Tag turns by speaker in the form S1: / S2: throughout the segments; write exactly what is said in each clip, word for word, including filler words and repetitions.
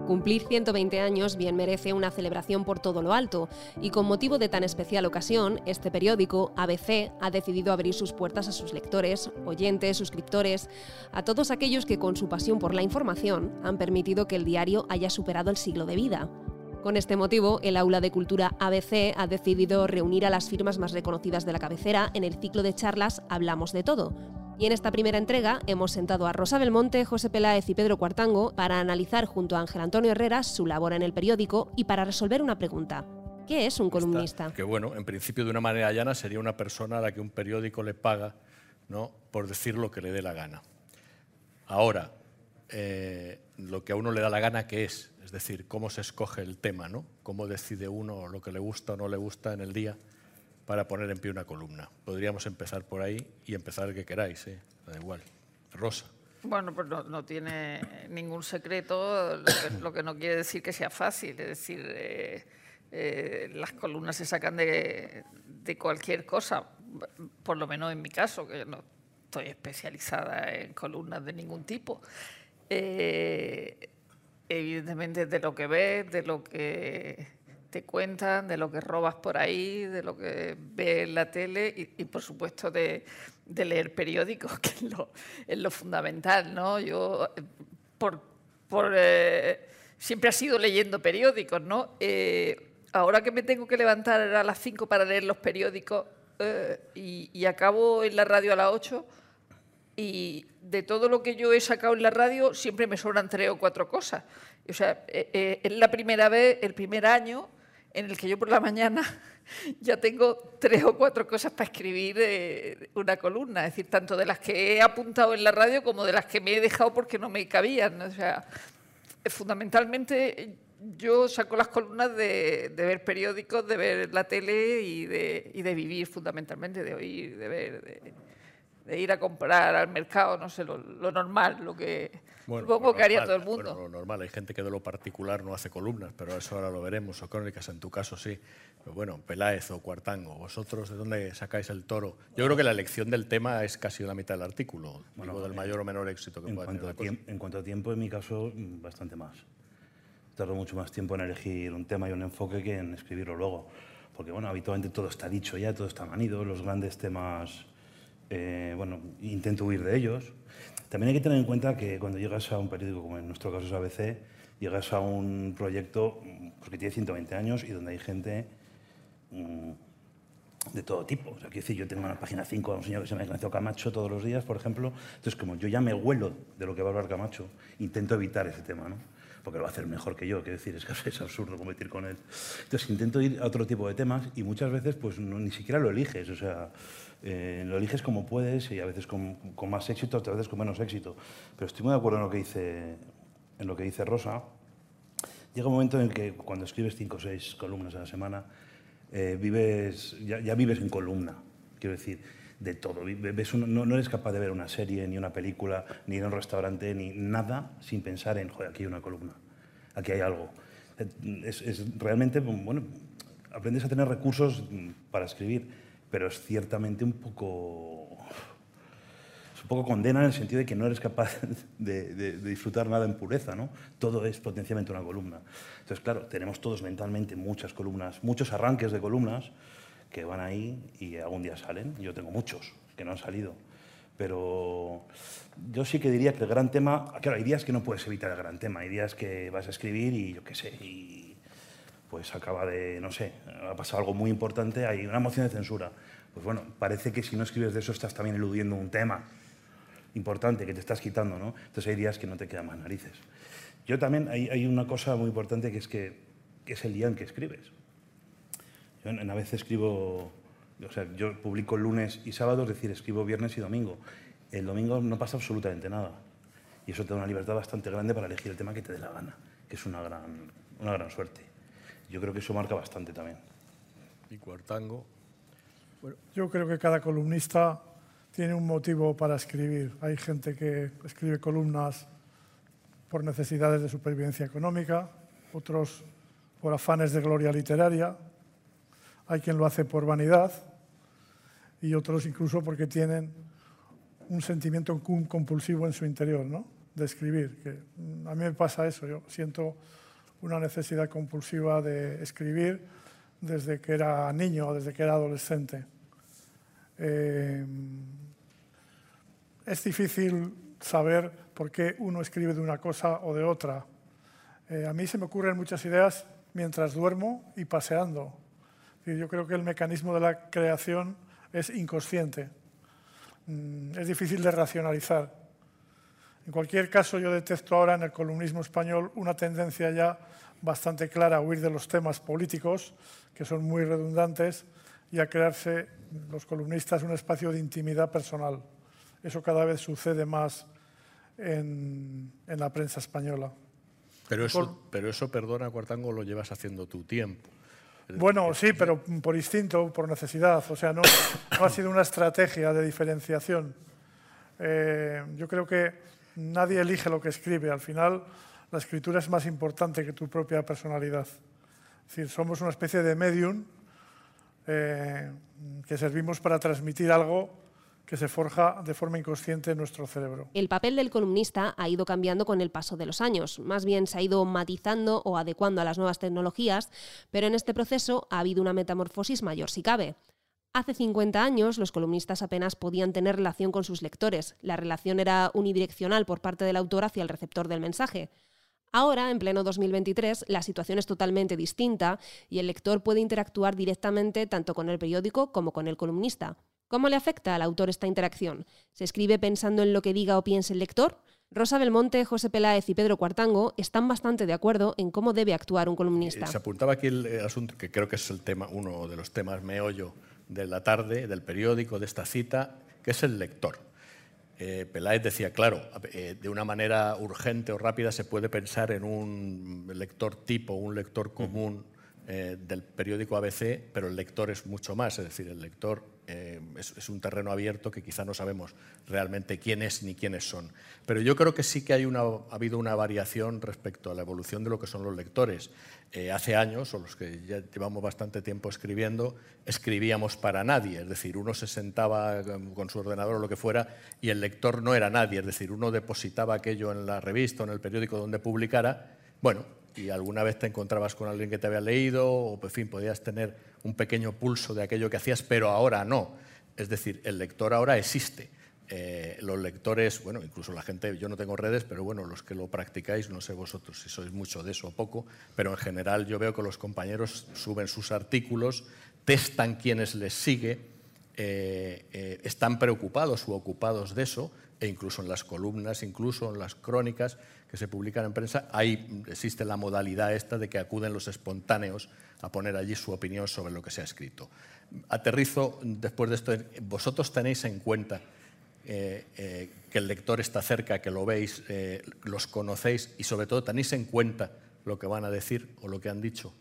S1: Cumplir ciento veinte años bien merece una celebración por todo lo alto, y con motivo de tan especial ocasión, este periódico, A B C, ha decidido abrir sus puertas a sus lectores, oyentes, suscriptores, a todos aquellos que con su pasión por la información han permitido que el diario haya superado el siglo de vida. Con este motivo, el Aula de Cultura A B C ha decidido reunir a las firmas más reconocidas de la cabecera en el ciclo de charlas Hablamos de Todo. Y en esta primera entrega hemos sentado a Rosa Belmonte, José Peláez y Pedro Cuartango para analizar junto a Ángel Antonio Herrera su labor en el periódico y para resolver una pregunta. ¿Qué es un columnista?
S2: Está, que bueno, en principio de una manera llana sería una persona a la que un periódico le paga, ¿no?, por decir lo que le dé la gana. Ahora, eh, lo que a uno le da la gana, ¿qué es? Es decir, cómo se escoge el tema, ¿no? Cómo decide uno lo que le gusta o no le gusta en el día para poner en pie una columna. Podríamos empezar por ahí y empezar el que queráis, ¿eh? Da igual. Rosa.
S3: Bueno, pues no, no tiene ningún secreto, lo que, lo que no quiere decir que sea fácil. Es decir, eh, eh, las columnas se sacan de, de cualquier cosa, por lo menos en mi caso, que no estoy especializada en columnas de ningún tipo. Eh, evidentemente de lo que ves, de lo que te cuentan, de lo que robas por ahí, de lo que ves en la tele y, y por supuesto, de, de leer periódicos, que es lo, es lo fundamental, ¿no? Yo, por, por, eh, siempre he sido leyendo periódicos, ¿no? Eh, ahora que me tengo que levantar a las cinco para leer los periódicos eh, y, y acabo en la radio a las ocho, y de todo lo que yo he sacado en la radio siempre me sobran tres o cuatro cosas. O sea, eh, eh, es la primera vez, el primer año en el que yo por la mañana ya tengo tres o cuatro cosas para escribir eh, una columna, es decir, tanto de las que he apuntado en la radio como de las que me he dejado porque no me cabían. O sea, fundamentalmente yo saco las columnas de, de ver periódicos, de ver la tele y de, y de vivir fundamentalmente, de oír, de ver, de, de ir a comprar al mercado, no sé, lo, lo normal, lo que
S2: bueno,
S3: supongo que haría
S2: normal,
S3: todo el mundo.
S2: Bueno, lo normal, hay gente que de lo particular no hace columnas, pero eso ahora lo veremos, o crónicas, en tu caso sí. Pero bueno, Peláez o Cuartango, ¿vosotros de dónde sacáis el toro? Yo creo que la elección del tema es casi la mitad del artículo, bueno, digo, del mayor o menor éxito que pueda tener la cosa.
S4: En cuanto a tiempo, en mi caso, bastante más. Tardo mucho más tiempo en elegir un tema y un enfoque que en escribirlo luego. Porque, bueno, habitualmente todo está dicho ya, todo está manido, los grandes temas... Eh, bueno, intento huir de ellos. También hay que tener en cuenta que cuando llegas a un periódico, como en nuestro caso es A B C, llegas a un proyecto pues, que tiene ciento veinte años y donde hay gente mmm, de todo tipo. O sea, quiero decir, yo tengo una página cinco a un señor que se llama Ignacio Camacho todos los días, por ejemplo. Entonces, como yo ya me huelo de lo que va a hablar Camacho, intento evitar ese tema, ¿no? Porque lo va a hacer mejor que yo, quiero decir, es que es absurdo competir con él. Entonces, intento ir a otro tipo de temas y muchas veces pues no, ni siquiera lo eliges, o sea, eh, lo eliges como puedes y a veces con, con más éxito, otras veces con menos éxito. Pero estoy muy de acuerdo en lo que dice, en lo que dice Rosa. Llega un momento en que cuando escribes cinco o seis columnas a la semana, eh, vives, ya, ya vives en columna, quiero decir, de todo. Ves un, no, no eres capaz de ver una serie, ni una película, ni ir a un restaurante, ni nada sin pensar en, joder, aquí hay una columna, aquí hay algo. Es, es realmente, bueno, aprendes a tener recursos para escribir, pero es ciertamente un poco... Es un poco condena en el sentido de que no eres capaz de, de, de disfrutar nada en pureza, ¿no? Todo es potencialmente una columna. Entonces, claro, tenemos todos mentalmente muchas columnas, muchos arranques de columnas, que van ahí y algún día salen. Yo tengo muchos que no han salido. Pero yo sí que diría que el gran tema... Claro, hay días que no puedes evitar el gran tema. Hay días que vas a escribir y yo qué sé, y pues acaba de, no sé, ha pasado algo muy importante, hay una moción de censura. Pues bueno, parece que si no escribes de eso estás también eludiendo un tema importante que te estás quitando, ¿no? Entonces hay días que no te quedan más narices. Yo también, hay, hay una cosa muy importante que es que, que es el día en que escribes. Yo en, en a veces escribo, o sea, yo publico lunes y sábado, es decir, escribo viernes y domingo. El domingo no pasa absolutamente nada. Y eso te da una libertad bastante grande para elegir el tema que te dé la gana, que es una gran, una gran suerte. Yo creo que eso marca bastante también.
S2: Y Cuartango.
S5: Bueno, yo creo que cada columnista tiene un motivo para escribir. Hay gente que escribe columnas por necesidades de supervivencia económica, otros por afanes de gloria literaria, hay quien lo hace por vanidad y otros incluso porque tienen un sentimiento compulsivo en su interior, ¿no? de escribir. Que a mí me pasa eso, yo siento una necesidad compulsiva de escribir desde que era niño, desde que era adolescente. Eh, es difícil saber por qué uno escribe de una cosa o de otra. Eh, a mí se me ocurren muchas ideas mientras duermo y paseando. Yo creo que el mecanismo de la creación es inconsciente. Es difícil de racionalizar. En cualquier caso, yo detecto ahora en el columnismo español una tendencia ya bastante clara a huir de los temas políticos, que son muy redundantes, y a crearse los columnistas un espacio de intimidad personal. Eso cada vez sucede más en, en la prensa española.
S2: Pero eso, pero eso, perdona, Cuartango, lo llevas haciendo tu tiempo.
S5: Bueno, sí, pero por instinto, por necesidad. O sea, no, no ha sido una estrategia de diferenciación. Eh, yo creo que nadie elige lo que escribe. Al final, la escritura es más importante que tu propia personalidad. Es decir, somos una especie de medium eh, que servimos para transmitir algo que se forja de forma inconsciente en nuestro cerebro.
S1: El papel del columnista ha ido cambiando con el paso de los años. Más bien se ha ido matizando o adecuando a las nuevas tecnologías, pero en este proceso ha habido una metamorfosis mayor si cabe. Hace cincuenta años los columnistas apenas podían tener relación con sus lectores. La relación era unidireccional por parte del autor hacia el receptor del mensaje. Ahora, en pleno dos mil veintitrés, la situación es totalmente distinta y el lector puede interactuar directamente tanto con el periódico como con el columnista. ¿Cómo le afecta al autor esta interacción? ¿Se escribe pensando en lo que diga o piense el lector? Rosa Belmonte, José Peláez y Pedro Cuartango están bastante de acuerdo en cómo debe actuar un columnista.
S2: Se apuntaba aquí el, el asunto, que creo que es el tema, uno de los temas meollo de la tarde, del periódico, de esta cita, que es el lector. Eh, Peláez decía, claro, eh, de una manera urgente o rápida se puede pensar en un lector tipo, un lector común eh, del periódico A B C, pero el lector es mucho más, es decir, el lector eh, es, es un terreno abierto que quizá no sabemos realmente quién es ni quiénes son. Pero yo creo que sí que hay una, ha habido una variación respecto a la evolución de lo que son los lectores. Eh, hace años, o los que ya llevamos bastante tiempo escribiendo, escribíamos para nadie, es decir, uno se sentaba con su ordenador o lo que fuera y el lector no era nadie, es decir, uno depositaba aquello en la revista o en el periódico donde publicara, bueno, y alguna vez te encontrabas con alguien que te había leído o, en fin, podías tener un pequeño pulso de aquello que hacías, pero ahora no. Es decir, el lector ahora existe. Eh, los lectores, bueno, incluso la gente, yo no tengo redes, pero bueno, los que lo practicáis, no sé vosotros si sois mucho de eso o poco, pero en general yo veo que los compañeros suben sus artículos, testan quienes les sigue, eh, eh, están preocupados u ocupados de eso, e incluso en las columnas, incluso en las crónicas que se publican en prensa, ahí existe la modalidad esta de que acuden los espontáneos a poner allí su opinión sobre lo que se ha escrito. Aterrizo después de esto, vosotros tenéis en cuenta Eh, eh, que el lector está cerca, que lo veis, eh, los conocéis y sobre todo tenéis en cuenta lo que van a decir o lo que han dicho.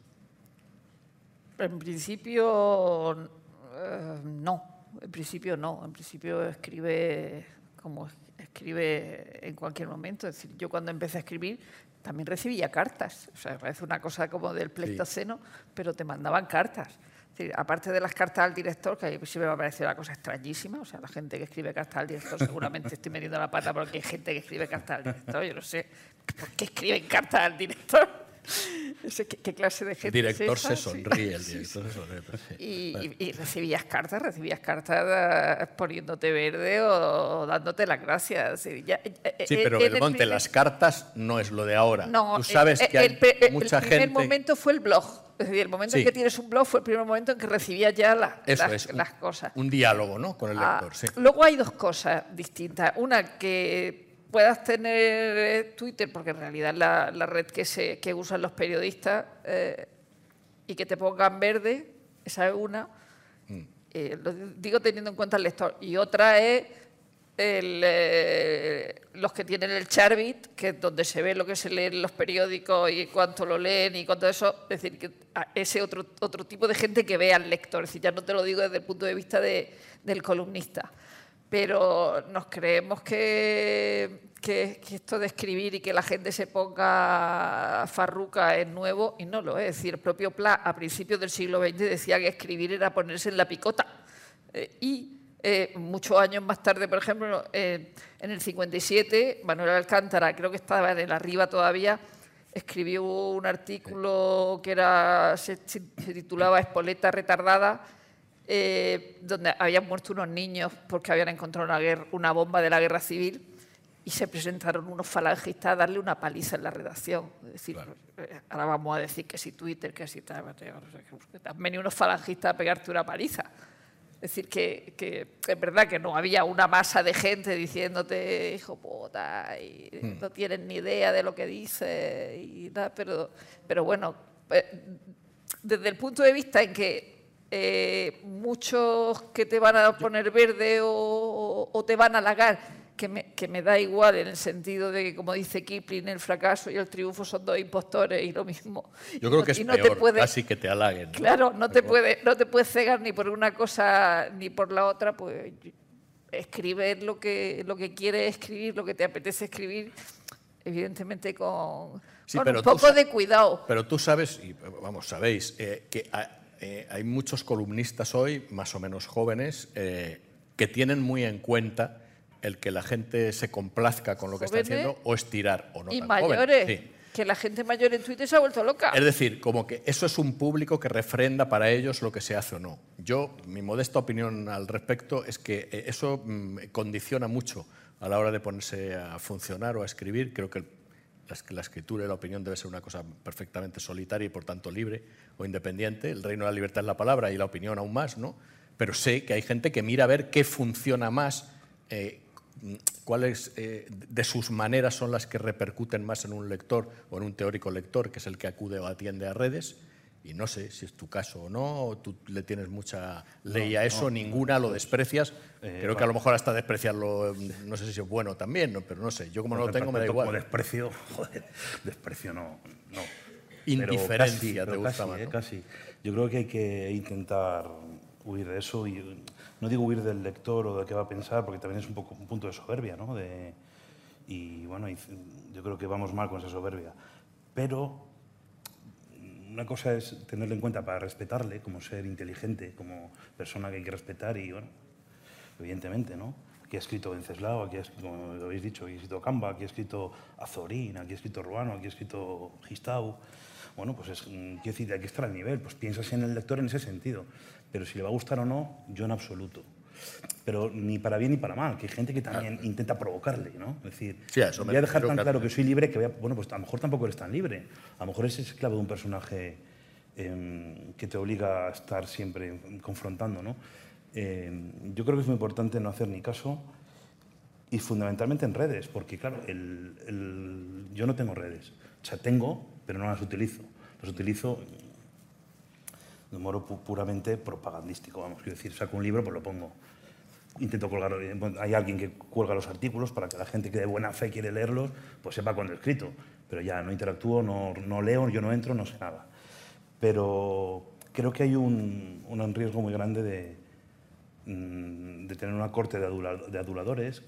S3: En principio, eh, no. En principio no. En principio escribe como escribe en cualquier momento. Es decir, yo cuando empecé a escribir también recibía cartas. O sea, parece una cosa como del Pleistoceno, sí, pero te mandaban cartas. Sí, aparte de las cartas al director, que a mí sí me va a parecer una cosa extrañísima, o sea, la gente que escribe cartas al director seguramente estoy metiendo la pata porque hay gente que escribe cartas al director, yo no sé por qué escriben cartas al director, no sé qué, qué clase de gente
S2: el director
S3: es esa?
S2: se sonríe, el
S3: sí,
S2: director
S3: sí.
S2: se sonríe. Sí.
S3: Y,
S2: bueno.
S3: y, y recibías cartas, recibías cartas poniéndote verde o, o dándote las gracias. Sí, ya,
S2: sí pero Belmonte, primer... las cartas no es lo de ahora.
S3: No,
S2: tú sabes
S3: el,
S2: que hay
S3: el, el,
S2: mucha
S3: el primer
S2: gente...
S3: momento fue el blog. Es decir, el momento sí. en que tienes un blog fue el primer momento en que recibías ya la,
S2: Eso
S3: las,
S2: es,
S3: las cosas.
S2: Un diálogo, ¿no?, con el lector. Ah, sí.
S3: Luego hay dos cosas distintas. Una, que puedas tener Twitter, porque en realidad es la, la red que, se, que usan los periodistas, eh, y que te pongan verde, esa es una. Mm. Eh, lo digo teniendo en cuenta el lector. Y otra es el, eh, los que tienen el Charbit, que es donde se ve lo que se lee en los periódicos y cuánto lo leen y cuánto eso. Es decir, que ese otro, otro tipo de gente que ve al lector. Es decir, ya no te lo digo desde el punto de vista de, del columnista. Pero nos creemos que, que, que esto de escribir y que la gente se ponga farruca es nuevo, y no lo es. Es decir, el propio Pla a principios del siglo veinte decía que escribir era ponerse en la picota. Eh, y Eh, muchos años más tarde, por ejemplo, eh, en el cincuenta y siete, Manuel Alcántara, creo que estaba en el Arriba todavía, escribió un artículo que era, se, se titulaba Espoleta retardada, eh, donde habían muerto unos niños porque habían encontrado una, guerra, una bomba de la guerra civil y se presentaron unos falangistas a darle una paliza en la redacción. Es decir, claro. eh, ahora vamos a decir que si Twitter, que si tal, que han venido unos falangistas a pegarte una paliza. Es decir, que, que es verdad que no había una masa de gente diciéndote hijo puta y hmm. no tienes ni idea de lo que dices y tal, pero, pero bueno, desde el punto de vista en que eh, muchos que te van a poner verde o, o, o te van a halagar, que me, que me da igual en el sentido de que, como dice Kipling, el fracaso y el triunfo son dos impostores y lo mismo.
S2: Yo creo que es
S3: no
S2: peor,
S3: puede,
S2: casi que te halaguen, ¿no?
S3: Claro, no te, puede, no te puedes cegar ni por una cosa ni por la otra, pues escribe lo que, lo que quieres escribir, lo que te apetece escribir, evidentemente con,
S2: sí,
S3: con
S2: pero
S3: un poco
S2: tú,
S3: de cuidado.
S2: Pero tú sabes, y vamos, sabéis, eh, que hay, eh, hay muchos columnistas hoy, más o menos jóvenes, eh, que tienen muy en cuenta el que la gente se complazca con lo que está haciendo o estirar o no
S3: y
S2: tan
S3: mayores,
S2: joven. Sí.
S3: Que la gente mayor en Twitter se ha vuelto loca.
S2: Es decir, como que eso es un público que refrenda para ellos lo que se hace o no. Yo, mi modesta opinión al respecto es que eso condiciona mucho a la hora de ponerse a funcionar o a escribir. Creo que la escritura y la opinión debe ser una cosa perfectamente solitaria y por tanto libre o independiente. El reino de la libertad es la palabra y la opinión aún más, ¿no? Pero sé que hay gente que mira a ver qué funciona más, eh, cuáles eh, de sus maneras son las que repercuten más en un lector o en un teórico lector, que es el que acude o atiende a redes, y no sé si es tu caso o no, tú le tienes mucha ley
S4: no,
S2: a eso,
S4: no,
S2: ninguna, lo desprecias,
S4: eh,
S2: creo que a lo mejor hasta despreciarlo, no sé si es bueno también, ¿no? Pero no sé, yo como no, no lo tengo me da igual.
S4: Como desprecio, joder, desprecio no, no.
S2: Indiferencia
S4: casi,
S2: te gusta
S4: casi,
S2: más,
S4: eh,
S2: ¿no?
S4: Casi. Yo creo que hay que intentar huir de eso y no digo huir del lector o de qué va a pensar, porque también es un poco un punto de soberbia, ¿no? De, y bueno, yo creo que vamos mal con esa soberbia. Pero una cosa es tenerlo en cuenta para respetarle como ser inteligente, como persona que hay que respetar y, bueno, evidentemente, ¿no? Aquí ha escrito Venceslao, aquí ha, como lo habéis dicho, aquí ha escrito Camba, aquí ha escrito Azorín, aquí ha escrito Ruano, aquí ha escrito Gistau. Bueno, pues es, quiero decir, hay que estar al nivel, pues piensas en el lector en ese sentido. Pero si le va a gustar o no, yo en absoluto. Pero ni para bien ni para mal, que hay gente que también intenta provocarle, ¿no? Es decir,
S2: sí, eso
S4: voy a dejar tan
S2: que
S4: claro que soy libre que voy a, bueno, pues a lo mejor tampoco eres tan libre. A lo mejor ese es esclavo de un personaje eh, que te obliga a estar siempre confrontando, ¿no? Eh, yo creo que es muy importante no hacer ni caso y fundamentalmente en redes, porque claro, el, el, yo no tengo redes. O sea, tengo, pero no las utilizo. Las utilizo de modo puramente propagandístico, vamos, quiero decir, saco un libro, pues lo pongo. Intento colgar, hay alguien que cuelga los artículos para que la gente que de buena fe quiere leerlos, pues sepa cuándo he escrito. Pero ya no interactúo, no, no leo, yo no entro, no sé nada. Pero creo que hay un, un riesgo muy grande de, de tener una corte de, adula, de aduladores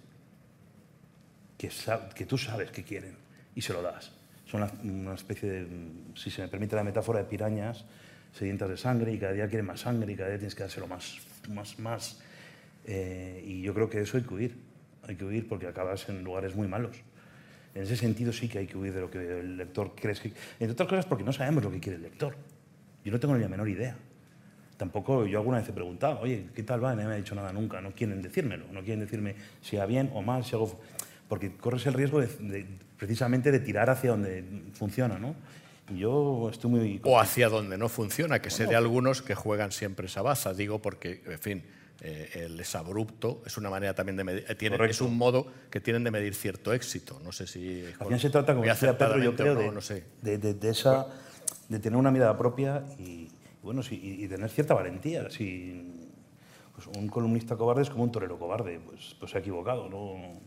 S4: que, que tú sabes que quieren y se lo das. Son una, una especie de, si se me permite la metáfora, de pirañas sedientas de sangre y cada día quieren más sangre y cada día tienes que dárselo más, más, más. Eh, y yo creo que de eso hay que huir. Hay que huir porque acabas en lugares muy malos. En ese sentido sí que hay que huir de lo que el lector cree que... Entre otras cosas porque no sabemos lo que quiere el lector. Yo no tengo ni la menor idea. Tampoco yo alguna vez he preguntado, oye, ¿qué tal va? Y nadie me ha dicho nada nunca. No quieren decírmelo. No quieren decirme si va bien o mal, si hago... Porque corres el riesgo de, de, precisamente de tirar hacia donde funciona, ¿no? Yo estoy muy...
S2: O hacia donde no funciona, que
S4: bueno,
S2: sé de algunos que juegan siempre esa baza, digo porque, en fin, eh, el exabrupto es una manera también de medir, eh, tiene, es un modo que tienen de medir cierto éxito. No sé si...
S4: Al final se trata, como decía Pedro, yo creo, no, de,
S2: no sé.
S4: de, de, de, esa, de tener una mirada propia y, bueno, sí, y, y tener cierta valentía. Si, pues un columnista cobarde es como un torero cobarde, pues, pues se ha equivocado, ¿no?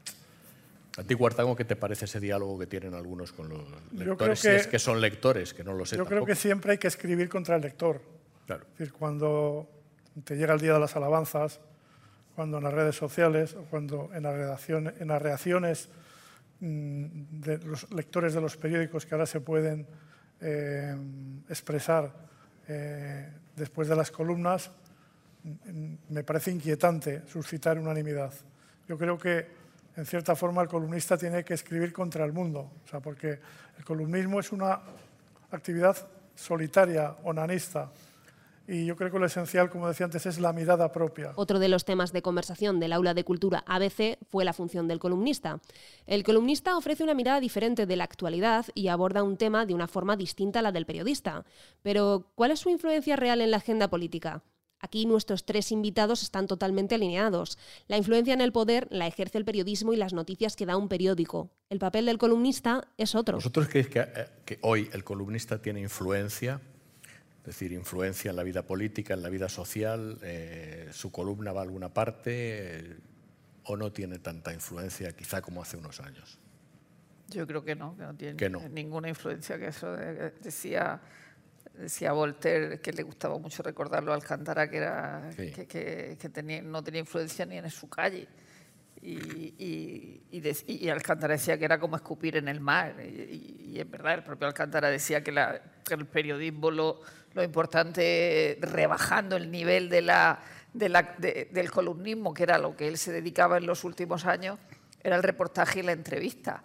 S2: ¿A ti, Cuartango, qué te parece ese diálogo que tienen algunos con los lectores?
S5: Que,
S2: si es que son lectores, que no lo sé
S5: Yo
S2: tampoco.
S5: creo que siempre hay que escribir contra el lector.
S2: Claro.
S5: Es decir, cuando te llega el día de las alabanzas, cuando en las redes sociales o cuando en las, redacciones, en las reacciones mmm, de los lectores de los periódicos que ahora se pueden eh, expresar eh, después de las columnas, me parece inquietante suscitar unanimidad. Yo creo que, en cierta forma, el columnista tiene que escribir contra el mundo, o sea, porque el columnismo es una actividad solitaria, onanista, y yo creo que lo esencial, como decía antes, es la mirada propia.
S1: Otro de los temas de conversación del aula de cultura A B C fue la función del columnista. El columnista ofrece una mirada diferente de la actualidad y aborda un tema de una forma distinta a la del periodista. Pero, ¿cuál es su influencia real en la agenda política? Aquí nuestros tres invitados están totalmente alineados. La influencia en el poder la ejerce el periodismo y las noticias que da un periódico. El papel del columnista es otro.
S2: ¿Vosotros creéis que, que hoy el columnista tiene influencia? Es decir, influencia en la vida política, en la vida social, eh, su columna va a alguna parte, eh, o no tiene tanta influencia quizá como hace unos años.
S3: Yo creo que no, que no tiene
S2: que no.
S3: ninguna influencia, que eso de, decía, decía Voltaire, que le gustaba mucho recordarlo a Alcántara, que, era, sí. que, que, que tenía, no tenía influencia ni en su calle. Y, y, y, de, y Alcántara decía que era como escupir en el mar. Y, y en verdad, el propio Alcántara decía que, la, que el periodismo, lo, lo importante, rebajando el nivel de la, de la, de, del columnismo, que era lo que él se dedicaba en los últimos años, era el reportaje y la entrevista.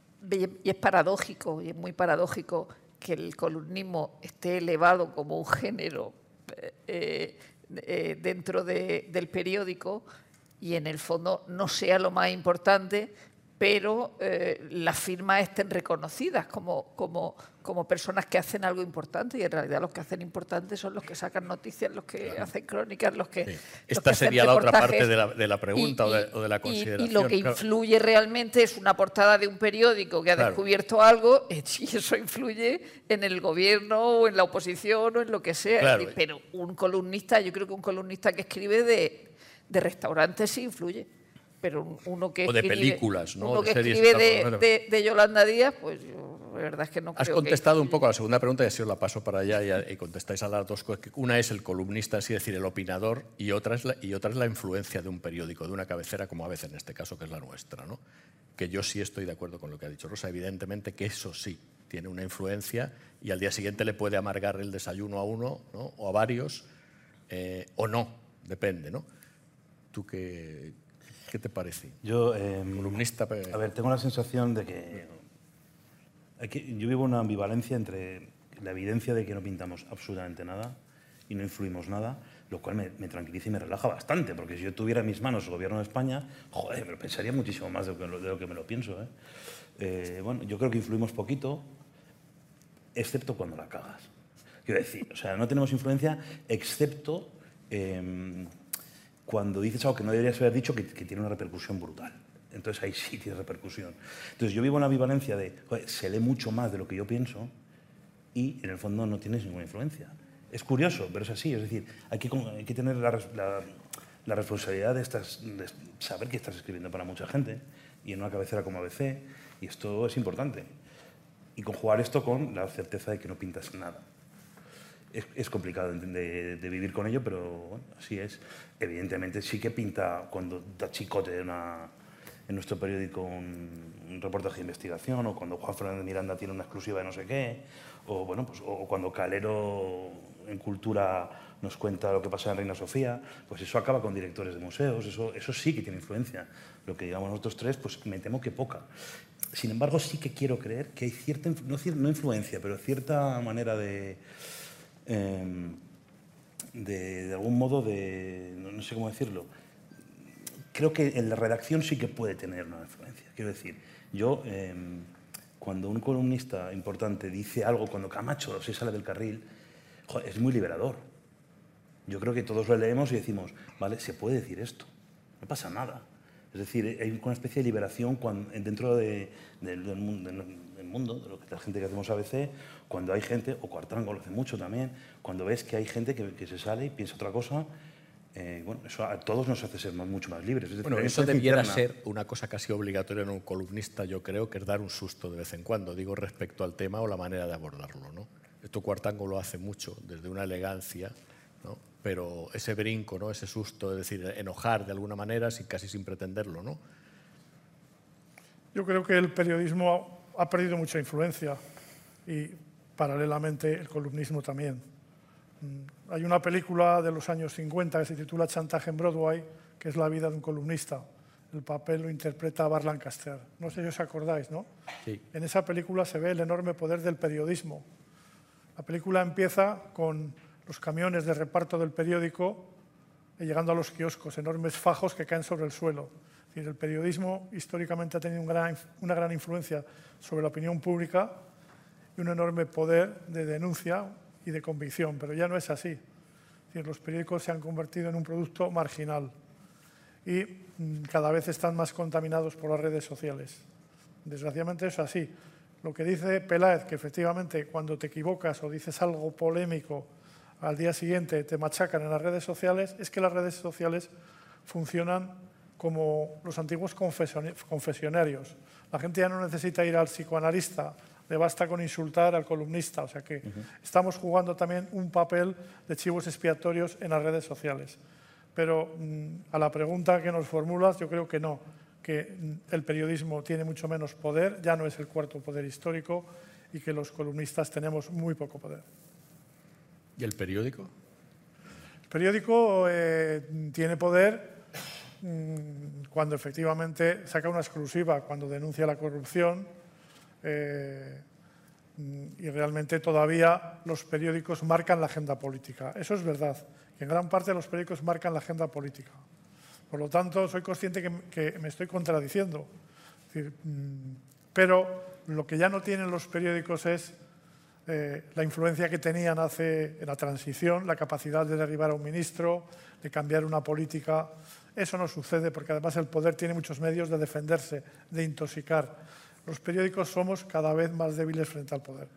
S3: Y es paradójico, y es muy paradójico, que el columnismo esté elevado como un género eh, eh, dentro de, del periódico, y en el fondo no sea lo más importante, pero eh, las firmas estén reconocidas como, como, como personas que hacen algo importante, y en realidad los que hacen importante son los que sacan noticias, los que claro. hacen crónicas, los que...
S2: Sí.
S3: Los
S2: Esta
S3: que
S2: sería la otra parte de la, de la pregunta
S3: y,
S2: o, de, o de la consideración.
S3: Y, y lo que
S2: claro.
S3: influye realmente es una portada de un periódico que ha claro. descubierto algo, y eso influye en el gobierno o en la oposición o en lo que sea.
S2: Claro.
S3: Pero un columnista, yo creo que un columnista que escribe de... de restaurantes sí influye, pero uno que
S2: o de
S3: escribe,
S2: películas, ¿no?
S3: uno
S2: de
S3: que
S2: series,
S3: escribe de, de, de Yolanda Díaz, pues yo, la verdad es que no
S2: Has
S3: creo
S2: contestado
S3: que
S2: un poco a la segunda pregunta y así os la paso para allá y, y contestáis a las dos cosas. Una es el columnista, es decir, el opinador, y otra, es la, y otra es la influencia de un periódico, de una cabecera como A B C en este caso, que es la nuestra, ¿no? Que yo sí estoy de acuerdo con lo que ha dicho Rosa, evidentemente que eso sí tiene una influencia y al día siguiente le puede amargar el desayuno a uno, ¿no? O a varios, eh, o no, depende, ¿no? ¿Tú qué, qué te parece?
S4: Yo, eh,
S2: columnista.
S4: A ver, tengo la sensación de que, aquí, yo vivo una ambivalencia entre la evidencia de que no pintamos absolutamente nada y no influimos nada, lo cual me, me tranquiliza y me relaja bastante, porque si yo tuviera en mis manos el gobierno de España, joder, me lo pensaría muchísimo más de lo que, de lo que me lo pienso. ¿eh? Eh, bueno, yo creo que influimos poquito, excepto cuando la cagas. Quiero decir, o sea, no tenemos influencia excepto... Eh, cuando dices algo que no deberías haber dicho, que, que tiene una repercusión brutal. Entonces ahí sí tiene repercusión. Entonces yo vivo una ambivalencia de, joder, se lee mucho más de lo que yo pienso y en el fondo no tienes ninguna influencia. Es curioso, pero es así. Es decir, hay que, hay que tener la, la, la responsabilidad de, estas, de saber que estás escribiendo para mucha gente y en una cabecera como A B C, y esto es importante. Y conjugar esto con la certeza de que no pintas nada. Es, es complicado de, de, de vivir con ello, pero bueno, así es. Evidentemente sí que pinta cuando da chicote en, una, en nuestro periódico un, un reportaje de investigación, o cuando Juan Fernández Miranda tiene una exclusiva de no sé qué, o, bueno, pues, o cuando Calero en Cultura nos cuenta lo que pasa en Reina Sofía, pues eso acaba con directores de museos, eso, eso sí que tiene influencia. Lo que digamos nosotros tres, pues me temo que poca. Sin embargo, sí que quiero creer que hay cierta, no, no influencia, pero cierta manera de... Eh, de, de algún modo de, no, no sé cómo decirlo, creo que en la redacción sí que puede tener una influencia. Quiero decir, yo eh, cuando un columnista importante dice algo, cuando Camacho se sale del carril, joder, es muy liberador. Yo creo que todos lo leemos y decimos, vale, se puede decir esto, no pasa nada. Es decir, hay una especie de liberación cuando, dentro de, de, del mundo, del mundo, de lo que la gente que hacemos A B C, cuando hay gente, o Cuartango lo hace mucho también, cuando ves que hay gente que, que se sale y piensa otra cosa, eh, bueno, eso a todos nos hace ser más, mucho más libres. Es decir,
S2: bueno, eso debiera interna. ser una cosa casi obligatoria en un columnista, yo creo, que es dar un susto de vez en cuando, digo, respecto al tema o la manera de abordarlo, ¿no? Esto Cuartango lo hace mucho, desde una elegancia, ¿no? Pero ese brinco, ¿no? Ese susto, es decir, enojar de alguna manera, sin, casi sin pretenderlo, ¿no?
S5: Yo creo que el periodismo ha perdido mucha influencia y paralelamente el columnismo también. Hay una película de los años cincuenta que se titula Chantaje en Broadway, que es la vida de un columnista. El papel lo interpreta Burt Lancaster. No sé si os acordáis, ¿no?
S2: Sí.
S5: En esa película se ve el enorme poder del periodismo. La película empieza con los camiones de reparto del periódico llegando a los kioscos, enormes fajos que caen sobre el suelo. Es decir, el periodismo históricamente ha tenido un gran, una gran influencia sobre la opinión pública y un enorme poder de denuncia y de convicción, pero ya no es así. Es decir, los periódicos se han convertido en un producto marginal y mmm, cada vez están más contaminados por las redes sociales. Desgraciadamente es así. Lo que dice Peláez, que efectivamente cuando te equivocas o dices algo polémico, al día siguiente te machacan en las redes sociales, es que las redes sociales funcionan como los antiguos confesionarios. La gente ya no necesita ir al psicoanalista, le basta con insultar al columnista. O sea que uh-huh. estamos jugando también un papel de chivos expiatorios en las redes sociales. Pero mmm, a la pregunta que nos formulas, yo creo que no, que el periodismo tiene mucho menos poder, ya no es el cuarto poder histórico y que los columnistas tenemos muy poco poder.
S2: ¿Y el periódico?
S5: El periódico eh, tiene poder mmm, cuando efectivamente saca una exclusiva, cuando denuncia la corrupción eh, y realmente todavía los periódicos marcan la agenda política. Eso es verdad, que en gran parte los periódicos marcan la agenda política. Por lo tanto, soy consciente que, que me estoy contradiciendo. Es decir, mmm, pero lo que ya no tienen los periódicos es eh, la influencia que tenían hace en la transición, la capacidad de derribar a un ministro, de cambiar una política. Eso no sucede porque además el poder tiene muchos medios de defenderse, de intoxicar. Los periódicos somos cada vez más débiles frente al poder.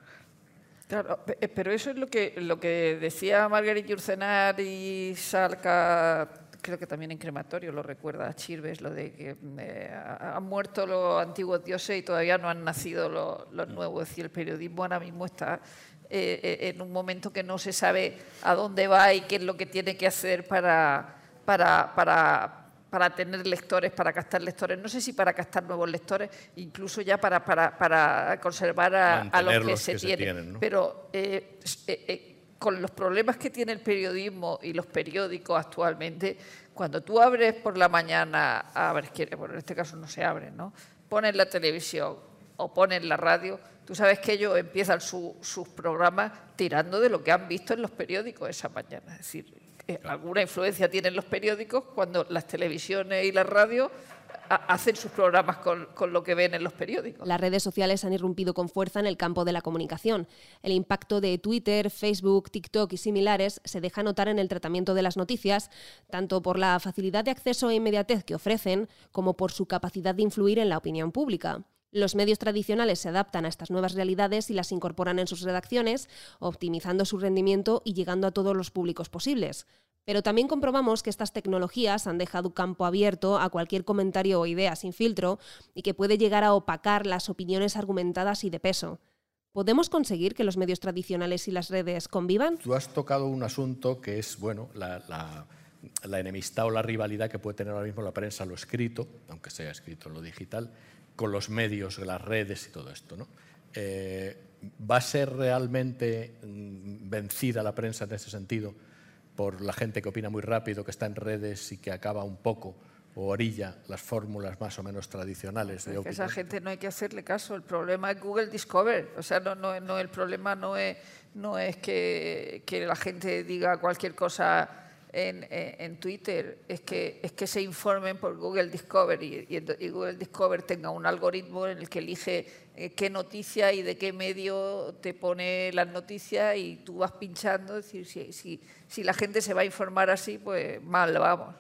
S3: Claro, pero eso es lo que, lo que decía Margarit Yourcenar y Salca, creo que también en Crematorio, lo recuerda Chirves, lo de que eh, han muerto los antiguos dioses y todavía no han nacido los, los nuevos. Es decir, el periodismo ahora mismo está eh, en un momento que no se sabe a dónde va y qué es lo que tiene que hacer para, para, para, para tener lectores, para captar lectores. No sé si para captar nuevos lectores, incluso ya para, para, para conservar a, a los que, se, que tienen. se tienen. ¿No? Pero eh, eh, eh, con los problemas que tiene el periodismo y los periódicos actualmente, cuando tú abres por la mañana, a ver, bueno, en este caso no se abre, ¿no? Pones la televisión o pones la radio, tú sabes que ellos empiezan su, sus programas tirando de lo que han visto en los periódicos esa mañana. Es decir, eh, alguna influencia tienen los periódicos cuando las televisiones y las radios hacen sus programas con, con lo que ven en los periódicos.
S1: Las redes sociales han irrumpido con fuerza en el campo de la comunicación. El impacto de Twitter, Facebook, TikTok y similares se deja notar en el tratamiento de las noticias, tanto por la facilidad de acceso e inmediatez que ofrecen, como por su capacidad de influir en la opinión pública. Los medios tradicionales se adaptan a estas nuevas realidades y las incorporan en sus redacciones, optimizando su rendimiento y llegando a todos los públicos posibles. Pero también comprobamos que estas tecnologías han dejado campo abierto a cualquier comentario o idea sin filtro y que puede llegar a opacar las opiniones argumentadas y de peso. ¿Podemos conseguir que los medios tradicionales y las redes convivan?
S2: Tú has tocado un asunto que es, bueno, la, la, la enemistad o la rivalidad que puede tener ahora mismo la prensa, lo escrito, aunque sea escrito en lo digital, con los medios, las redes y todo esto, ¿no? Eh, ¿Va a ser realmente vencida la prensa en ese sentido por la gente que opina muy rápido, que está en redes y que acaba un poco o orilla las fórmulas más o menos tradicionales de opinión?
S3: Esa gente no hay que hacerle caso. El problema es Google Discover. O sea, no, no, no, el problema no es, no es que, que la gente diga cualquier cosa en, en, en Twitter, es que, es que se informen por Google Discover y, y, y Google Discover tenga un algoritmo en el que elige eh, qué noticia y de qué medio te pone las noticias y tú vas pinchando. Es decir, si, si, si la gente se va a informar así, pues mal vamos.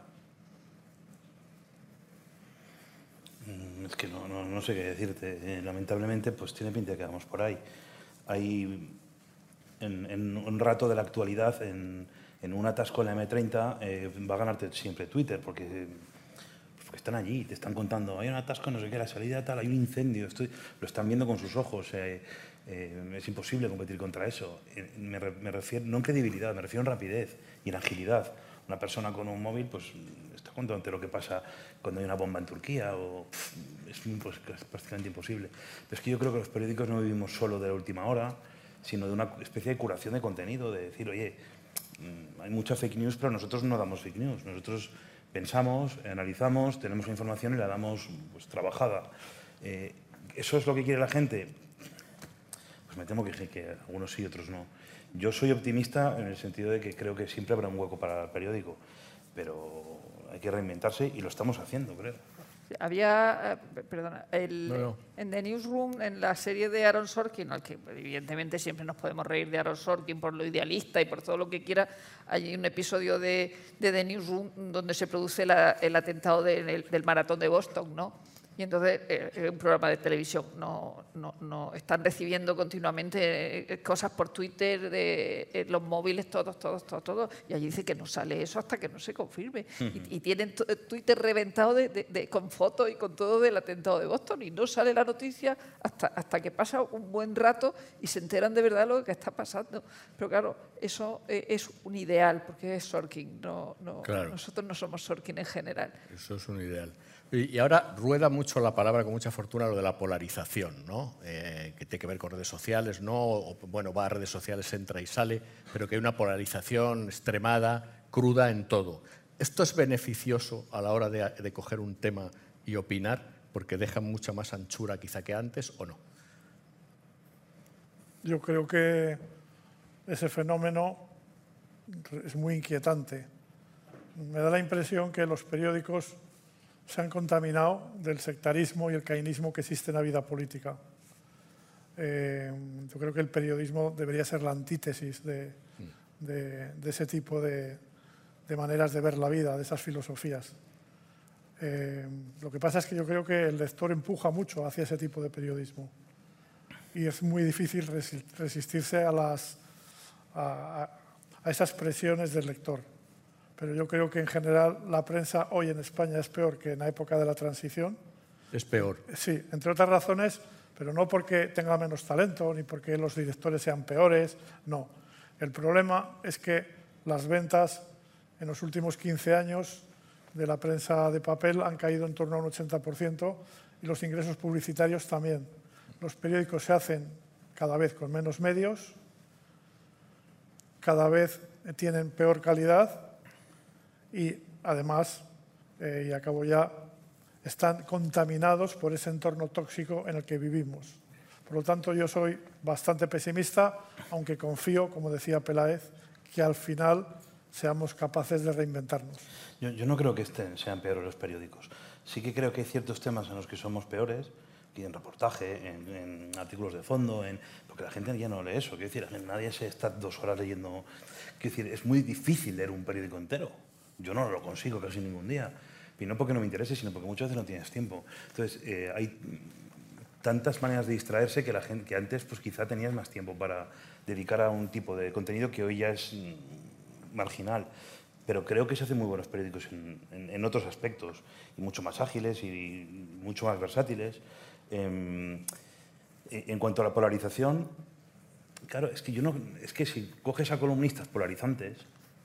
S4: Es que no, no, no sé qué decirte. Eh, lamentablemente, pues tiene pinta de que vamos por ahí. Hay en, en un rato de la actualidad, en, en un atasco en la eme treinta, eh, va a ganarte siempre Twitter, porque, porque están allí, te están contando, hay un atasco, no sé qué, la salida tal, hay un incendio, estoy, lo están viendo con sus ojos. Eh, eh, es imposible competir contra eso. Eh, me, me refiero, no en credibilidad, me refiero en rapidez y en agilidad. Una persona con un móvil, pues está contando lo que pasa cuando hay una bomba en Turquía, o pff, es, pues, es prácticamente imposible. Pero es que yo creo que los periódicos no vivimos solo de la última hora, sino de una especie de curación de contenido, de decir, oye, hay mucha fake news, pero nosotros no damos fake news. Nosotros pensamos, analizamos, tenemos la información y la damos pues, trabajada. Eh, ¿Eso es lo que quiere la gente? Pues me temo que, que algunos sí, otros no. Yo soy optimista en el sentido de que creo que siempre habrá un hueco para el periódico, pero hay que reinventarse y lo estamos haciendo, creo.
S3: Había, eh, perdona, el,
S2: No, no.
S3: en The Newsroom, en la serie de Aaron Sorkin, al que evidentemente siempre nos podemos reír de Aaron Sorkin por lo idealista y por todo lo que quiera, hay un episodio de, de The Newsroom donde se produce la, el atentado de, del, del maratón de Boston, ¿no? Y entonces eh, es un programa de televisión, no, no, no están recibiendo continuamente eh, cosas por Twitter, de eh, los móviles, todos, todos, todos, todos. Y allí dice que no sale eso hasta que no se confirme. Uh-huh. y, y tienen Twitter reventado de, de, de, con fotos y con todo del atentado de Boston. Y no sale la noticia hasta, hasta que pasa un buen rato y se enteran de verdad lo que está pasando. Pero claro, eso eh, es un ideal, porque es Sorkin. No, no,
S2: claro.
S3: Nosotros no somos Sorkin en general.
S2: Eso es un ideal. Y ahora rueda mucho la palabra, con mucha fortuna, lo de la polarización, ¿no? Eh, que tiene que ver con redes sociales, ¿no? O, bueno, va a redes sociales, entra y sale, pero que hay una polarización extremada, cruda en todo. ¿Esto es beneficioso a la hora de, de coger un tema y opinar, porque deja mucha más anchura quizá que antes, o no?
S5: Yo creo que ese fenómeno es muy inquietante. Me da la impresión que los periódicos se han contaminado del sectarismo y el cainismo que existe en la vida política. Eh, yo creo que el periodismo debería ser la antítesis de, de, de ese tipo de, de maneras de ver la vida, de esas filosofías. Eh, lo que pasa es que yo creo que el lector empuja mucho hacia ese tipo de periodismo y es muy difícil resistirse a, las, a, a esas presiones del lector. Pero yo creo que en general la prensa hoy en España es peor que en la época de la transición.
S2: Es peor.
S5: Sí, entre otras razones, pero no porque tenga menos talento ni porque los directores sean peores, no. El problema es que las ventas en los últimos quince años de la prensa de papel han caído en torno a un ochenta por ciento y los ingresos publicitarios también. Los periódicos se hacen cada vez con menos medios, cada vez tienen peor calidad y además, eh, y acabo ya, están contaminados por ese entorno tóxico en el que vivimos. Por lo tanto, yo soy bastante pesimista, aunque confío, como decía Peláez, que al final seamos capaces de reinventarnos.
S4: Yo, yo no creo que estén, sean peores los periódicos. Sí que creo que hay ciertos temas en los que somos peores, que en reportaje, en, en artículos de fondo, en, porque la gente ya no lee eso. Quiero decir, nadie se está dos horas leyendo. Quiero decir, es muy difícil leer un periódico entero. Yo no lo consigo casi ningún día. Y no porque no me interese, sino porque muchas veces no tienes tiempo. Entonces, eh, hay tantas maneras de distraerse que, la gente, que antes pues, quizá tenías más tiempo para dedicar a un tipo de contenido que hoy ya es mm, marginal. Pero creo que se hacen muy buenos periódicos en, en, en otros aspectos, y mucho más ágiles y mucho más versátiles. Eh, en cuanto a la polarización, claro, es que, yo no, es que si coges a columnistas polarizantes,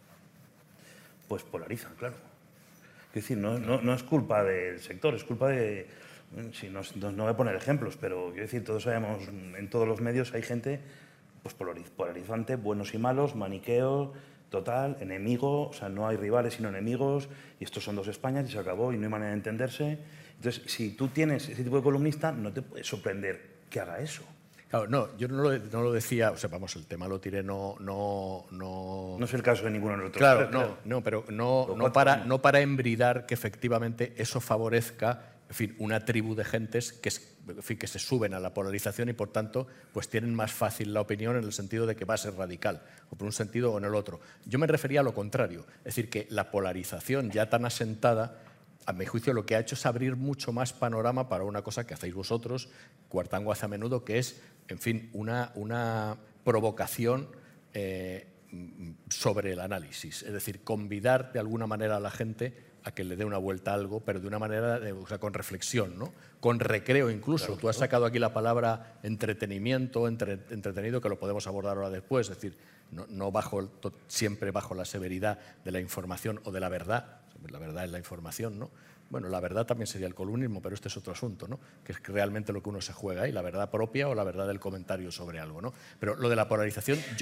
S4: pues polarizan, claro. Es decir, no, no, no es culpa del sector, es culpa de... Si no, no, no voy a poner ejemplos, pero quiero decir, todos sabemos, en todos los medios hay gente pues, polarizante, buenos y malos, maniqueo, total, enemigo, o sea, no hay rivales sino enemigos, y estos son dos Españas y se acabó y no hay manera de entenderse. Entonces, si tú tienes ese tipo de columnista, no te puede sorprender que haga eso.
S2: Claro, no, yo no lo, no lo decía, o sea, vamos, el tema lo tiré, no... No, no,
S4: no es el caso de ninguno de nosotros.
S2: Claro, no, no, pero no, no, para, no para embridar que efectivamente eso favorezca, en fin, una tribu de gentes que, en fin, que se suben a la polarización y, por tanto, pues tienen más fácil la opinión en el sentido de que va a ser radical, o por un sentido o en el otro. Yo me refería a lo contrario, es decir, que la polarización ya tan asentada, a mi juicio, lo que ha hecho es abrir mucho más panorama para una cosa que hacéis vosotros, Cuartango hace a menudo, que es, en fin, una, una provocación eh, sobre el análisis. Es decir, convidar de alguna manera a la gente a que le dé una vuelta a algo, pero de una manera, de, o sea, con reflexión, ¿no? Con recreo incluso. Claro, Tú has sacado aquí la palabra entretenimiento, entre, entretenido, que lo podemos abordar ahora después, es decir, no, no bajo, siempre bajo la severidad de la información o de la verdad. La verdad es la información, ¿no? Bueno, la verdad también sería el columnismo, pero este es otro asunto, ¿no? Que es realmente lo que uno se juega ahí, la verdad propia o la verdad del comentario sobre algo, ¿no? Pero lo de la polarización, yo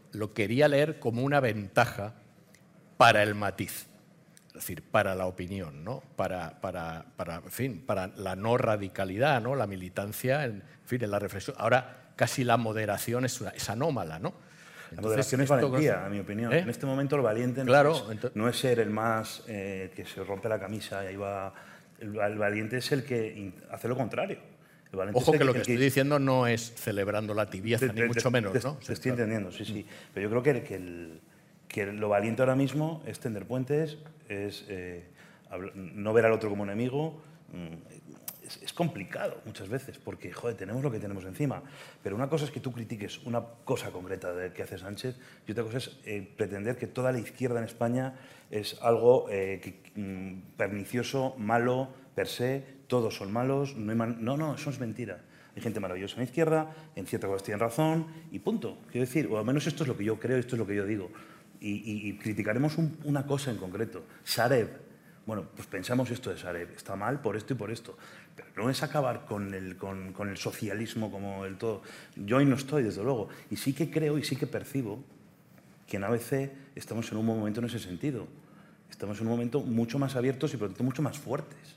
S2: lo quería leer como una ventaja para el matiz, es decir, para la opinión, ¿no? para, para, para, en fin, para la no radicalidad, ¿no? La militancia, en fin, en la reflexión. Ahora casi la moderación es, una, es anómala, ¿no?
S4: Entonces, la moderación es valentía, a mi opinión. ¿Eh? En este momento el valiente no,
S2: claro,
S4: es, no es ser el más eh, que se rompe la camisa y ahí va. El, el valiente es el que hace lo contrario.
S2: Ojo que, que lo que estoy que, diciendo no es celebrando la tibieza,
S4: te,
S2: ni
S4: te,
S2: mucho menos,
S4: te,
S2: ¿no?
S4: Te estoy claro. entendiendo, sí, sí. Pero yo creo que, que, el, que lo valiente ahora mismo es tender puentes, es eh, no ver al otro como enemigo. Es, es complicado muchas veces, porque, joder, tenemos lo que tenemos encima. Pero una cosa es que tú critiques una cosa concreta de que hace Sánchez y otra cosa es eh, pretender que toda la izquierda en España es algo eh, que, mm, pernicioso, malo, per se. Todos son malos, no, hay man... no, no, eso es mentira. Hay gente maravillosa en la izquierda, en ciertas cosas tienen razón y punto. Quiero decir, o al menos esto es lo que yo creo, esto es lo que yo digo. Y, y, y criticaremos un, una cosa en concreto, Sareb. Bueno, pues pensamos esto de Sareb, está mal por esto y por esto. Pero no es acabar con el, con, con el socialismo como el todo. Yo ahí no estoy, desde luego. Y sí que creo y sí que percibo que en A B C estamos en un momento en ese sentido. Estamos en un momento mucho más abiertos y por lo tanto mucho más fuertes.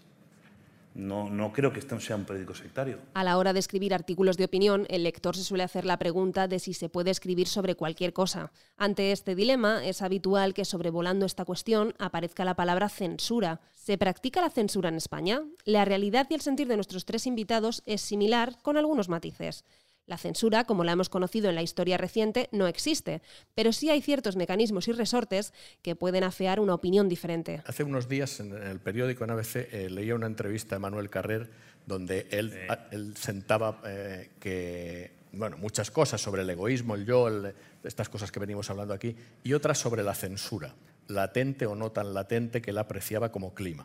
S4: No, no creo que esto sea un periódico sectario.
S1: A la hora de escribir artículos de opinión, el lector se suele hacer la pregunta de si se puede escribir sobre cualquier cosa. Ante este dilema, es habitual que sobrevolando esta cuestión aparezca la palabra censura. ¿Se practica la censura en España? La realidad y el sentir de nuestros tres invitados es similar, con algunos matices. La censura, como la hemos conocido en la historia reciente, no existe, pero sí hay ciertos mecanismos y resortes que pueden afear una opinión diferente.
S2: Hace unos días en el periódico, en A B C, eh, leía una entrevista a Manuel Carrer donde él, eh. a, él sentaba eh, que, bueno, muchas cosas sobre el egoísmo, el yo, el, estas cosas que venimos hablando aquí, y otras sobre la censura, latente o no tan latente, que él apreciaba como clima.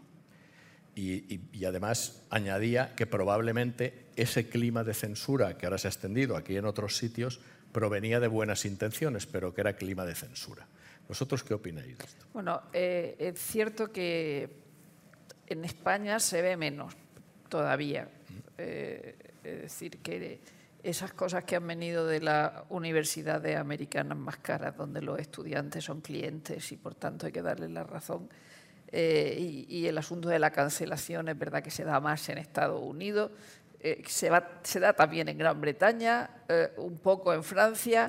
S2: Y, y, y además añadía que probablemente ese clima de censura que ahora se ha extendido aquí en otros sitios provenía de buenas intenciones, pero que era clima de censura. ¿Vosotros qué opináis de esto?
S3: Bueno, eh, es cierto que en España se ve menos todavía. Eh, es decir, que esas cosas que han venido de las universidades americanas más caras, donde los estudiantes son clientes y por tanto hay que darles la razón, Eh, y, y el asunto de la cancelación es verdad que se da más en Estados Unidos, eh, se, va, se da también en Gran Bretaña, eh, un poco en Francia,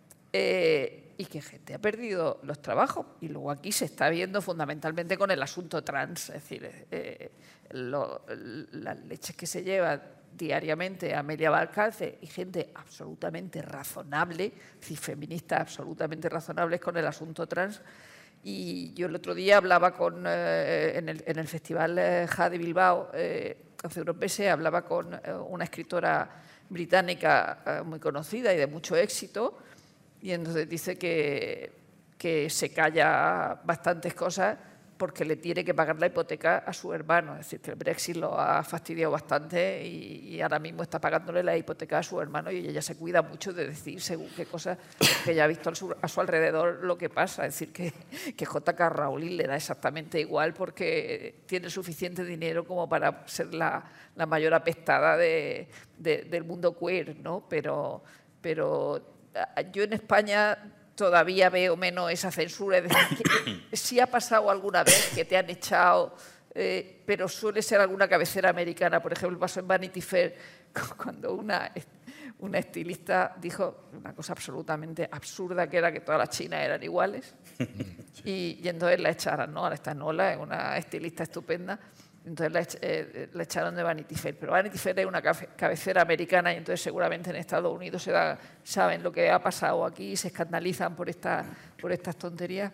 S3: eh, y que gente ha perdido los trabajos. Y luego aquí se está viendo fundamentalmente con el asunto trans, es decir, eh, lo, las leches que se llevan diariamente a Amelia Valcárcel y gente absolutamente razonable, es decir, feministas absolutamente razonables con el asunto trans. Y yo el otro día hablaba con, eh, en, el, en el Festival eh, Jade Bilbao, eh, hace unos meses, hablaba con eh, una escritora británica eh, muy conocida y de mucho éxito, y entonces dice que, que se calla bastantes cosas porque le tiene que pagar la hipoteca a su hermano. Es decir, que el Brexit lo ha fastidiado bastante y, y ahora mismo está pagándole la hipoteca a su hermano y ella se cuida mucho de decir según qué cosas, que ya ha visto a su, a su alrededor lo que pasa. Es decir, que, que J K Rowling le da exactamente igual porque tiene suficiente dinero como para ser la, la mayor apestada de, de, del mundo queer, ¿no? Pero, pero yo en España todavía veo menos esa censura. Es decir, que sí ha pasado alguna vez que te han echado, eh, pero suele ser alguna cabecera americana. Por ejemplo, pasó en Vanity Fair cuando una, una estilista dijo una cosa absolutamente absurda, que era que todas las chinas eran iguales. Sí. Y, y entonces la echaron, ¿no? Ahora está Nola, es una estilista estupenda. Entonces la, eh, la echaron de Vanity Fair. Pero Vanity Fair es una cabecera americana y entonces seguramente en Estados Unidos se da, saben lo que ha pasado aquí y se escandalizan por, esta, por estas tonterías.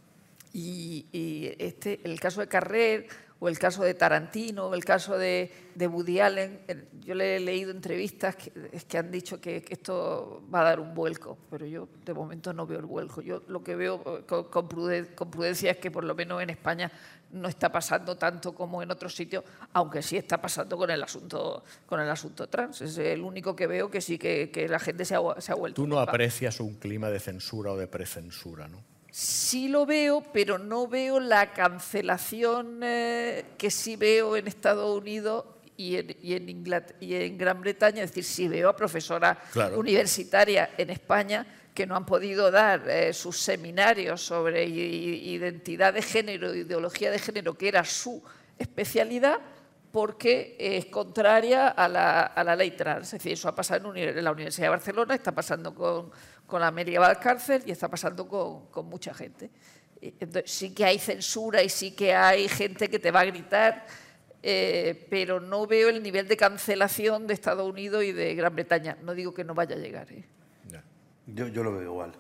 S3: Y, y este, el caso de Carrer o el caso de Tarantino o el caso de, de Woody Allen, yo le he leído entrevistas que, que han dicho que, que esto va a dar un vuelco, pero yo de momento no veo el vuelco. Yo lo que veo con, con, prudencia, con prudencia es que por lo menos en España no está pasando tanto como en otros sitios, aunque sí está pasando con el asunto, con el asunto trans. Es el único que veo que sí que, que la gente se ha, se ha vuelto.
S2: Tú no aprecias un clima de censura o de precensura, ¿no?
S3: Sí lo veo, pero no veo la cancelación eh, que sí veo en Estados Unidos y en, y, en Inglaterra, y en Gran Bretaña. Es decir, sí veo a profesoras claro. universitarias en España que no han podido dar eh, sus seminarios sobre identidad de género, ideología de género, que era su especialidad, porque es contraria a la, a la ley trans. Es decir, eso ha pasado en la Universidad de Barcelona, está pasando con, con Amelia Valcárcel y está pasando con, con mucha gente. Entonces, sí que hay censura y sí que hay gente que te va a gritar, eh, pero no veo el nivel de cancelación de Estados Unidos y de Gran Bretaña. No digo que no vaya a llegar. ¿eh?
S4: Yo, yo lo veo igual.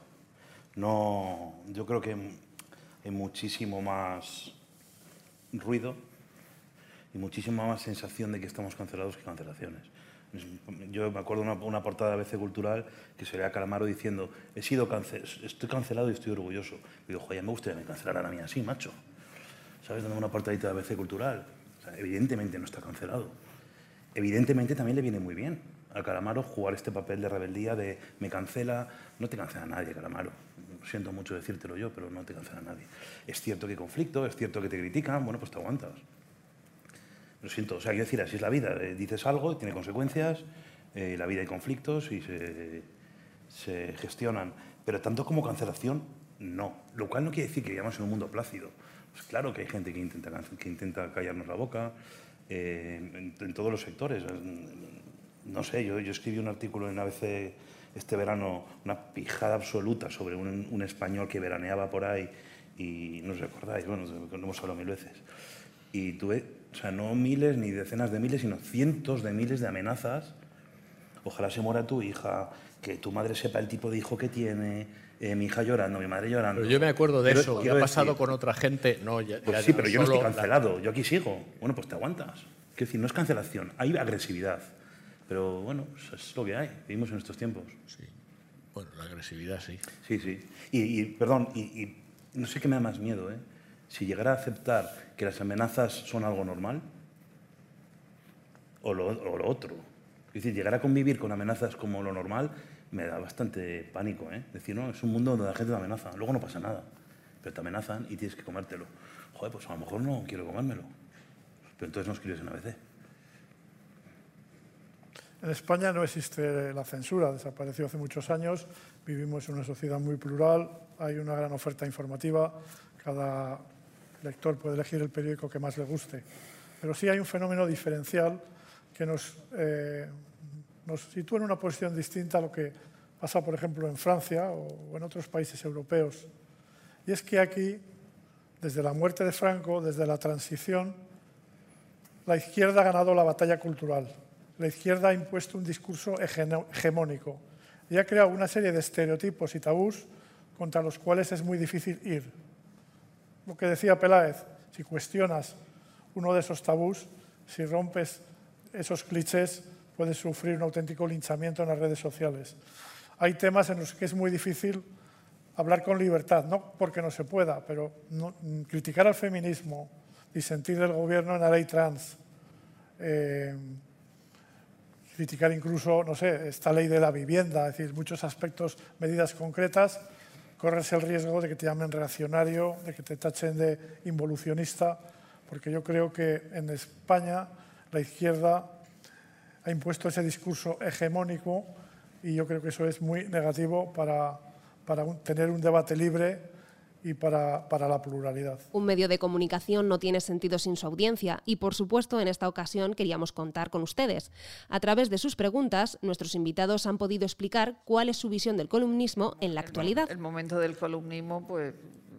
S4: No, yo creo que hay muchísimo más ruido y muchísima más sensación de que estamos cancelados que cancelaciones. Yo me acuerdo una, una portada de A B C Cultural que salía Calamaro diciendo he sido cance estoy cancelado y estoy orgulloso. Y digo, joder, me gustaría que me cancelaran a mí así, macho. ¿Sabes? Dando una portadita de A B C Cultural. O sea, evidentemente no está cancelado. Evidentemente también le viene muy bien a Calamaro jugar este papel de rebeldía de me cancela. No te cancela nadie, Calamaro. Siento mucho decírtelo yo, pero no te cancela nadie. Es cierto que hay conflicto, es cierto que te critican, bueno, pues te aguantas. Lo siento, o sea, quiero decir, así es la vida. Eh, dices algo, tiene consecuencias, eh, la vida hay conflictos y se, se gestionan. Pero tanto como cancelación, no. Lo cual no quiere decir que vivamos en un mundo plácido. Pues claro que hay gente que intenta, que intenta callarnos la boca, eh, en, en todos los sectores. No sé, yo, yo escribí un artículo en A B C este verano, una pijada absoluta sobre un, un español que veraneaba por ahí y no os recordáis, bueno, lo hemos hablado mil veces. Y tuve, o sea, no miles ni decenas de miles, sino cientos de miles de amenazas. Ojalá se muera tu hija, que tu madre sepa el tipo de hijo que tiene, eh, mi hija llorando, mi madre llorando.
S2: Pero yo me acuerdo de
S4: pero,
S2: eso, que ha pasado
S4: decir,
S2: con otra gente. No, ya,
S4: pues
S2: ya,
S4: sí, pero yo no estoy
S2: la...
S4: cancelado, yo aquí sigo. Bueno, pues te aguantas. Quiero decir, no es cancelación, hay agresividad. Pero bueno, pues es lo que hay, vivimos en estos tiempos.
S2: Sí, bueno, la agresividad sí.
S4: Sí, sí. Y, y perdón, y, y no sé qué me da más miedo, ¿eh? Si llegara a aceptar que las amenazas son algo normal o lo, o lo otro. Es decir, llegar a convivir con amenazas como lo normal me da bastante pánico, ¿eh? Decir, no, es un mundo donde la gente te amenaza, luego no pasa nada, pero te amenazan y tienes que comértelo. Joder, pues a lo mejor no quiero comérmelo, pero entonces no escribes en A B C.
S5: En España no existe la censura, desapareció hace muchos años, vivimos en una sociedad muy plural, hay una gran oferta informativa, cada lector puede elegir el periódico que más le guste. Pero sí hay un fenómeno diferencial que nos, eh, nos sitúa en una posición distinta a lo que pasa, por ejemplo, en Francia o en otros países europeos. Y es que aquí, desde la muerte de Franco, desde la transición, la izquierda ha ganado la batalla cultural. La izquierda ha impuesto un discurso hegemónico y ha creado una serie de estereotipos y tabús contra los cuales es muy difícil ir. Lo que decía Peláez, si cuestionas uno de esos tabús, si rompes esos clichés, puedes sufrir un auténtico linchamiento en las redes sociales. Hay temas en los que es muy difícil hablar con libertad, no porque no se pueda, pero no, criticar al feminismo, disentir del gobierno en la ley trans, eh, criticar incluso, no sé, esta ley de la vivienda, es decir, muchos aspectos, medidas concretas, corres el riesgo de que te llamen reaccionario, de que te tachen de involucionista, porque yo creo que en España la izquierda ha impuesto ese discurso hegemónico y yo creo que eso es muy negativo para, para un, tener un debate libre y para, para la pluralidad.
S1: Un medio de comunicación no tiene sentido sin su audiencia y, por supuesto, en esta ocasión queríamos contar con ustedes. A través de sus preguntas, nuestros invitados han podido explicar cuál es su visión del columnismo en la actualidad.
S3: El momento del columnismo, pues,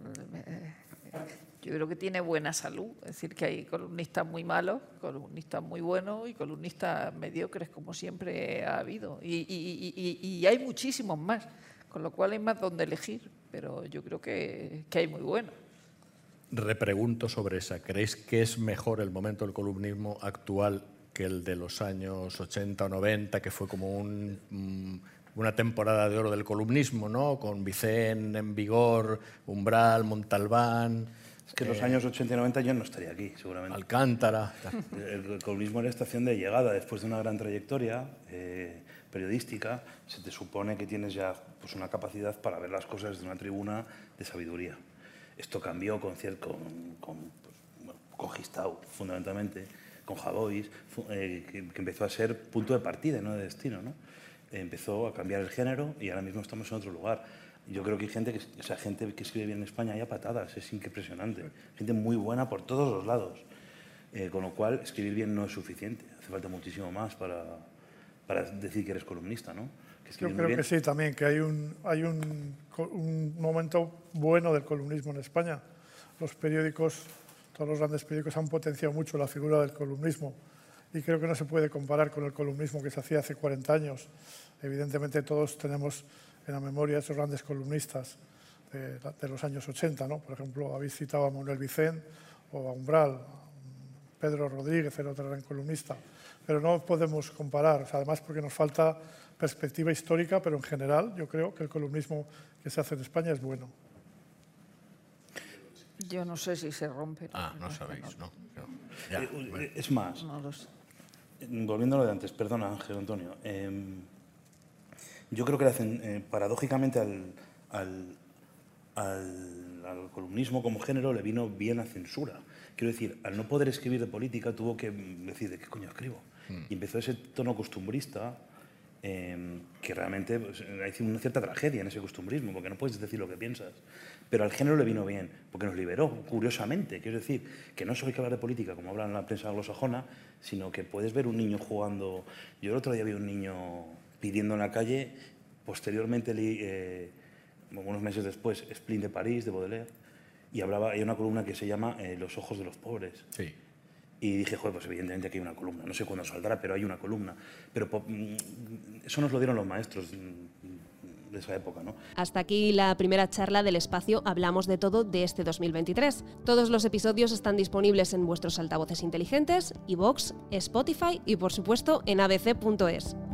S3: yo creo que tiene buena salud. Es decir, que hay columnistas muy malos, columnistas muy buenos y columnistas mediocres, como siempre ha habido. Y, y, y, y hay muchísimos más, con lo cual hay más donde elegir. Pero yo creo que, que hay muy bueno.
S2: Repregunto sobre esa. ¿Creéis que es mejor el momento del columnismo actual que el de los años ochenta o noventa, que fue como un, una temporada de oro del columnismo, ¿no? Con Vicén en vigor, Umbral, Montalbán?
S4: Es que en los años ochenta y noventa yo no estaría aquí, seguramente.
S2: Alcántara.
S4: El columnismo era estación de llegada. Después de una gran trayectoria eh, periodística, se te supone que tienes ya pues, una capacidad para ver las cosas desde una tribuna de sabiduría. Esto cambió con, con, con, pues, bueno, con Gistau, fundamentalmente, con Javois, eh, que, que empezó a ser punto de partida y no de destino, ¿no? empezó a cambiar el género y ahora mismo estamos en otro lugar. Yo creo que hay gente que, o sea, gente que escribe bien en España hay a patadas, es impresionante. Gente muy buena por todos los lados. Eh, con lo cual, escribir bien no es suficiente. Hace falta muchísimo más para, para decir que eres columnista, ¿no? Que
S5: Yo creo
S4: bien.
S5: que sí, también, que hay, un, hay un, un momento bueno del columnismo en España. Los periódicos, todos los grandes periódicos han potenciado mucho la figura del columnismo y creo que no se puede comparar con el columnismo que se hacía hace cuarenta años. Evidentemente todos tenemos en la memoria esos grandes columnistas de, de los años ochenta, ¿no? Por ejemplo, habéis citado a Manuel Vicent o a Umbral, Pedro Rodríguez era otro gran columnista, pero no podemos comparar, o sea, además porque nos falta perspectiva histórica, pero en general yo creo que el columnismo que se hace en España es bueno.
S3: Yo no sé si se rompe.
S2: Ah, no sabéis, ¿no? no. Ya,
S4: Eh,
S2: bueno.
S4: Es más,
S3: No lo sé.
S4: volviendo a lo de antes, perdona Ángel Antonio, eh, yo creo que le hacen, eh, paradójicamente al, al, al, al columnismo como género le vino bien la censura. Quiero decir, al no poder escribir de política tuvo que decir, ¿de qué coño escribo? Mm. Y empezó ese tono costumbrista eh, que realmente pues, hay una cierta tragedia en ese costumbrismo, porque no puedes decir lo que piensas. Pero al género le vino bien, porque nos liberó, curiosamente. Quiero decir, que no solo hay que hablar de política, como hablan en la prensa anglosajona, sino que puedes ver un niño jugando... Yo el otro día vi un niño pidiendo en la calle, posteriormente, eh, unos meses después, Splin de París, de Baudelaire, y hablaba, hay una columna que se llama eh, Los ojos de los pobres.
S2: Sí.
S4: Y dije, joder, pues evidentemente aquí hay una columna. No sé cuándo saldrá, pero hay una columna. Pero eso nos lo dieron los maestros de esa época, ¿no?
S1: Hasta aquí la primera charla del espacio Hablamos de Todo de este dos mil veintitrés. Todos los episodios están disponibles en vuestros altavoces inteligentes, iVoox, Spotify y, por supuesto, en a b c punto es.